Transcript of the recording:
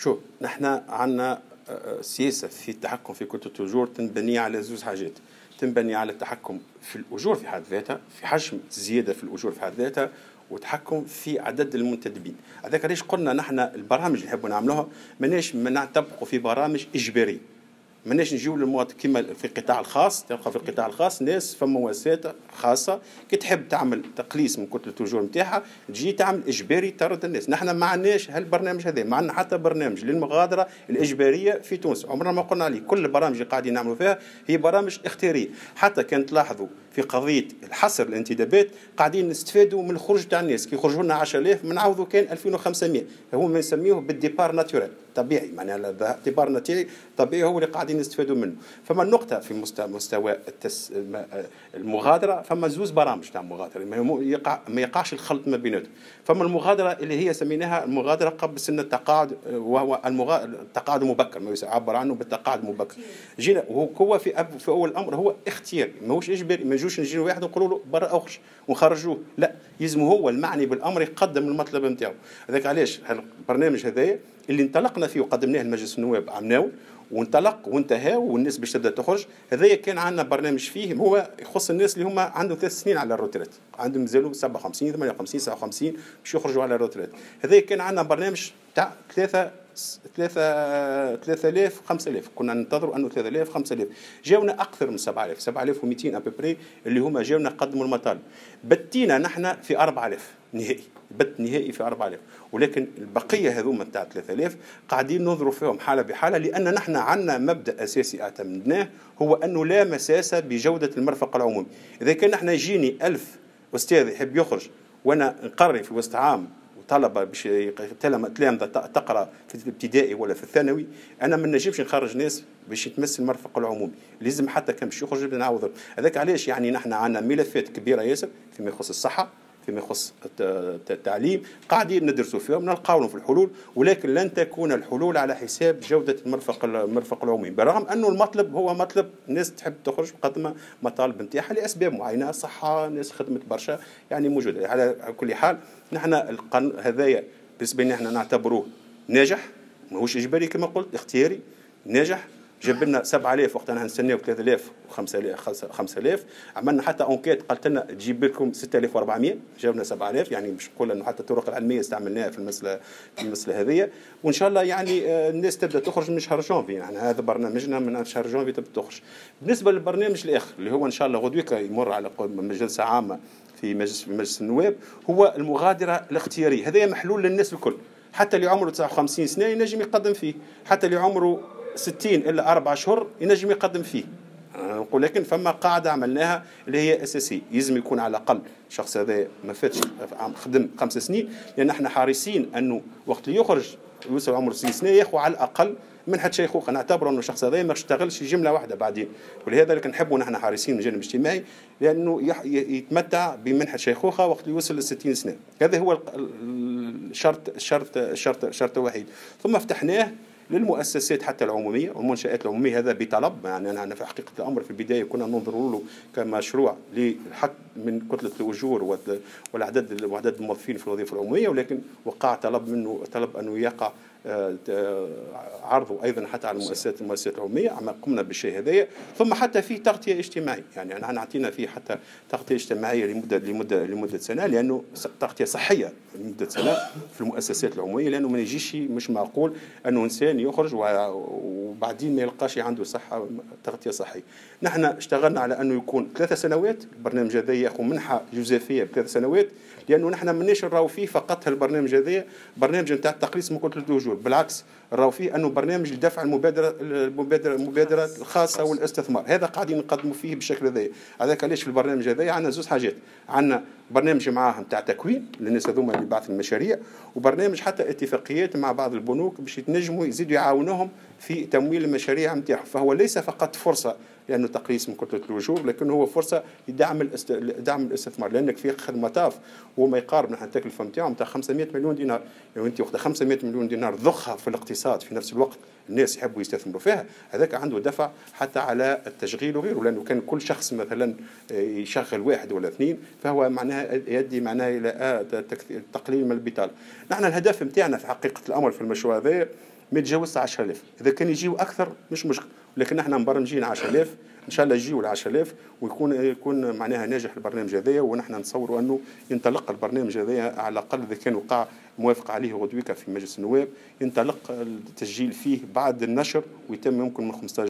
شوف نحن عندنا سياسة في التحكم في كتلة الأجور تنبني على زوج حاجات. تنبني على التحكم في الأجور في حد ذاتها، في حجم الزيادة في الأجور في حد ذاتها، وتحكم في عدد المنتدبين. هذاك علاش قلنا نحن البرامج اللي نحبوا نعملوها ماناش نطبقوا في برامج إجبارية. ماناش نجيو للمواطن كما في القطاع الخاص. تلقى في القطاع الخاص ناس فما مؤسسات خاصه كي تحب تعمل تقليص من كتله الأجور نتاعها تجي تعمل اجباري ترد الناس. نحن ما عندناش هالبرنامج هذا، ما عندنا حتى برنامج للمغادره الاجباريه في تونس، عمرنا ما قلنا عليه. كل البرامج اللي قاعدين نعملوا فيها هي برامج اختياريه. حتى كان تلاحظوا في قضيه الحصر الانتدابات قاعدين نستفادوا من الخروج تاع الناس. كي يخرجوا لنا 10000 من عوضوا كان 2500. هو ما نسميوه بالديبار ناتورال، طبيعي، معناها الديبار ناتوري طبيعي هو اللي قاعدين نستفادوا منه. فما النقطه في مستوى المغادره، فما زوز برامج تاع المغادره ما يقعش الخلط ما بيناتهم. فما المغادره اللي هي سميناها المغادره قبل سن التقاعد، وهو التقاعد المبكر، ما يعبر عنه بالتقاعد المبكر. جينا وهو في اول الامر هو اختياري ماهوش اجباري. ما نجوش نجي واحد نقولوا له برا اخرج ونخرجوه، لا، يلزم هو المعني بالامر يقدم المطلب نتاعو. هذاك علاش البرنامج هذايا اللي انطلقنا فيه وقدمناه لمجلس النواب عام ناول وانطلق وانتهى والناس باش تبدا تخرج. هذايا كان عندنا برنامج فيه هو يخص الناس اللي هما عندهم 3 سنين على الروتريت، عندهم مازالوا 57 58 57 باش يخرجوا على الروتريت. هذايا كان عندنا برنامج تاع 3000 5000. كنا ننتظروا انه 3000 5000. جاونا اكثر من 7000 7200 ابري اللي هما جاونا قدموا المطالب. بتينا نحن في 4000 نهائي، بت نهائي في 4000. ولكن البقيه هذوما تاع 3000 قاعدين ننظروا فيهم حاله بحاله، لان نحن عندنا مبدا اساسي اعتمدناه هو انه لا مساس بجوده المرفق العمومي. اذا كان نحن يجيني 1000 استاذ يحب يخرج وانا نقرر في وسط عام طلبه باش تلامذه تقرا في الابتدائي ولا في الثانوي، انا ما نجمش نخرج ناس باش يتمس المرفق العمومي. لازم حتى كان باش يخرج نعوض. هذاك علاش يعني نحن عندنا ملفات كبيره ياسر فيما يخص الصحه، فيما يخص التعليم، قاعدين ندرسوا فيهم نلقاو في الحلول، ولكن لن تكون الحلول على حساب جوده المرفق العمومي. برغم انه المطلب هو مطلب الناس تحب تخرج مقدمه مطالب نتاعها لاسباب معينه، صحه، ناس خدمت برشا، يعني موجوده. على كل حال نحن القانون هذايا بالنسبه لنا احنا نعتبروه ناجح، ماهوش اجباري كما قلت، اختياري ناجح. جاب لنا 7000 وقتنا نستناو 3000 5000. عملنا حتى انكيت قالت لنا تجيب لكم 6400، جاونا 7000. يعني مش نقول انه حتى الطرق العلميه استعملناها في المساله هذه. وان شاء الله يعني الناس تبدا تخرج من شهر جانفي. يعني هذا برنامجنا من شهر جانفي تبدا تخرج. بالنسبه للبرنامج الاخر اللي هو ان شاء الله غدوه يمر على مجلس عامه في مجلس النواب، هو المغادره الاختياريه. هذا محلول للناس الكل، حتى اللي عمره 59 سنه ينجم يقدم فيه، حتى اللي عمره 60 إلا 4 أشهر ينجم يقدم فيه. نقول لكن فما قاعدة عملناها اللي هي أساسية، يلزم يكون على الأقل الشخص هذا ما فاتش خدم 5 سنين، لأن احنا حريصين أنه وقت اللي يخرج يوصل عمره 60 سنة ياخذ على الأقل منحة شيخوخة. نعتبر أنه الشخص هذا ما اشتغلش جملة واحدة بعدين. ولهذا لكن نحبوا نحن حريصين من الجانب الاجتماعي لأنه يتمتع بمنحة شيخوخة وقت اللي يوصل ل 60 سنة. هذا هو الشرط الوحيد. ثم فتحناه للمؤسسات حتى العمومية والمنشآت العمومية. هذا بطلب، يعني أنا في حقيقة الأمر في البداية كنا ننظر له كمشروع لحد من كتلة الأجور والعدد الموظفين في الوظيفة العمومية، ولكن وقع طلب أنه يقع عرضه أيضا حتى على المؤسسات العمومية. قمنا بالشيء هذايا. ثم حتى في تغطية اجتماعية، يعني أنا أعطينا فيه حتى تغطية اجتماعية لمدة سنة، لأنه تغطية صحية لمدة سنة في المؤسسات العمومية، لأنه ما يجيش مش معقول أنه إنسان يخرج وبعدين ما يلقاش عنده صحة تغطية صحية. نحن اشتغلنا على أنه يكون 3 سنوات. البرنامج هذا يأخذ منحة جزافية ب3 سنوات، لأنه نحن ماناش نراو فيه فقط هالبرنامج هذا برنامج نتاع التقليص من كتلة الأجور، بالعكس نراو فيه أنه برنامج لدفع المبادرة الخاصة والاستثمار. هذا قاعدين نقدموا فيه بالشكل هذا. هذاك علاش في البرنامج هذا عندنا 2 حاجات. عندنا برنامج معاهم تاع تكوين للناس هذوما اللي بعث المشاريع، وبرنامج حتى اتفاقيات مع بعض البنوك باش يتنجموا يزيدوا يعاونوهم في تمويل المشاريع نتاعهم. فهو ليس فقط فرصة لأنه تقليص من كتلة الأجور، لكن هو فرصة لدعم الاستثمار. لأنك في المطاف هو ما يقارب نحن التكلفة نتاعهم تاع 500 مليون دينار. يعني أنت وقت 500 مليون دينار ضخها في الاقتصاد في نفس الوقت الناس يحبوا يستثمروا فيها، هذاك عنده دفع حتى على التشغيل وغيره. لأنه كان كل شخص مثلا يشغل 1 ولا 2 فهو معناها يؤدي معناها إلى تقليل من البطالة. نحن الهدف نتاعنا في حقيقة الأمر في المشروع هذا ما يتجاوزش 10000. اذا كان يجيو اكثر مش مشكل، لكن احنا مبرمجين 10000 ان شاء الله يجيو ال 10000 ويكون معناها ناجح البرنامج هذايا. ونحن نتصوروا انه ينطلق البرنامج هذايا على الاقل اذا كان وقع موافق عليه غدويكا في مجلس النواب، ينطلق التسجيل فيه بعد النشر ويتم يمكن من 15